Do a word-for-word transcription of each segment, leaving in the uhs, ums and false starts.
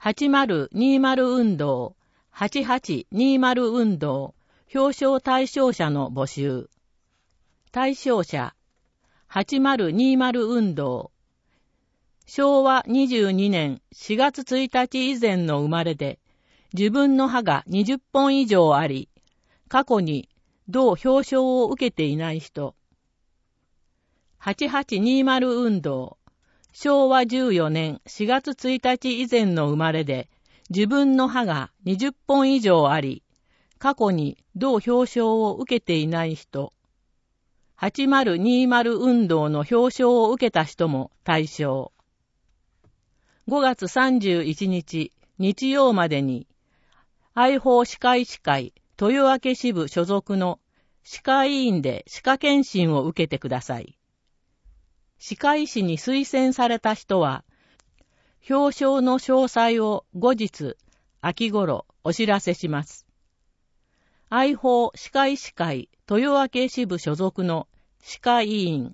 はちまるにじゅう運動、はちはちにじゅう運動、表彰対象者の募集。対象者、はちまるにじゅう運動。しょうわにじゅうにねんしがつついたち以前の生まれで、自分の歯がにじゅっぽん以上あり、過去に同表彰を受けていない人。はちはちにじゅう運動。しょうわじゅうよねんしがつついたち以前の生まれで、自分の歯がにじゅっぽん以上あり、過去に同表彰を受けていない人。はちまるにじゅう運動の表彰を受けた人も対象。ごがつさんじゅういちにち日曜までに、愛宝歯科医師会豊明支部所属の歯科医院で歯科検診を受けてください。歯科医師に推薦された人は、表彰の詳細を後日、秋頃お知らせします。愛宝歯科医師会豊明支部所属の歯科医院。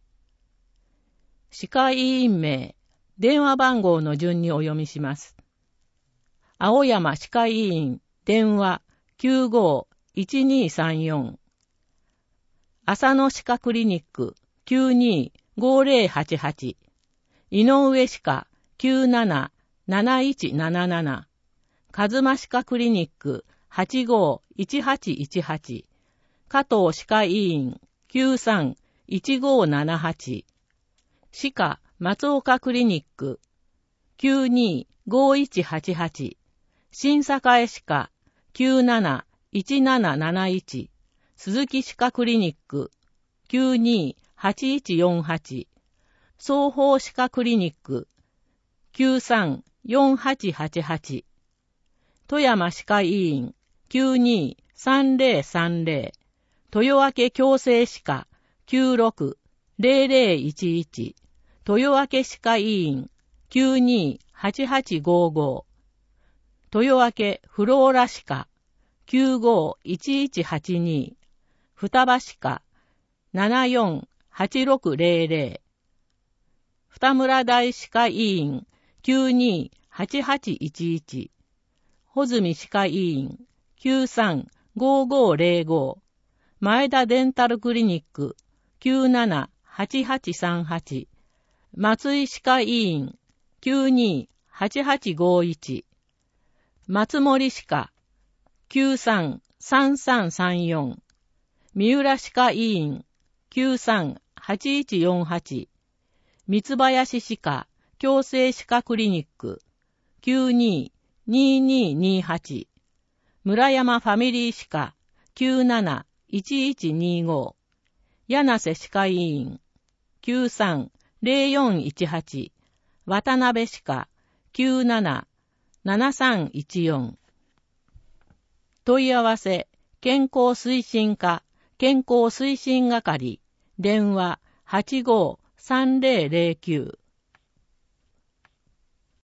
歯科医院名、電話番号の順にお読みします。青山歯科医院、電話 きゅうごーいちにーさんよん。浅野歯科クリニック きゅうにーごーぜろはちはち。井上歯科 きゅうなななないちなななな。和馬歯科クリニック はちごーいちはちいちはち。加藤歯科医院 きゅうさんいちごーななはち。歯科松岡クリニック きゅうにーごーいちはちはち。新栄歯科 きゅうなないちなななないち。鈴木歯科クリニック きゅうにーはちいちよんはち。双方歯科クリニック きゅうさんよんはちはちはち。富山歯科医院 きゅうにーさんぜろさんぜろ。豊明矯正歯科 きゅうろくぜろぜろいちいち。豊明歯科医院 きゅうにーはちはちごーごー。豊明フローラ歯科 きゅうごーいちいちはちに。双葉歯科 ななよんはちろくぜろぜろ。二村大歯科医院 きゅうにーはちはちいちいち。穂積歯科医院 きゅうさんごーごーぜろごー。前田デンタルクリニック きゅうななはちはちさんはち。松井歯科医院 きゅうにーはちはちごーいち。松森歯科 きゅうさんさんさんさんよん。三浦歯科医院 きゅうさんはちいちよんはち。三林歯科矯正歯科クリニック きゅうにーにーにーにーはち。村山ファミリー歯科 きゅうなないちいちにーご。柳瀬歯科医院 きゅうさんぜろよんいちはち。渡辺歯科 きゅうななななさんいちよん。問い合わせ健康推進課健康推進係電話 はちごーさんぜろぜろきゅう。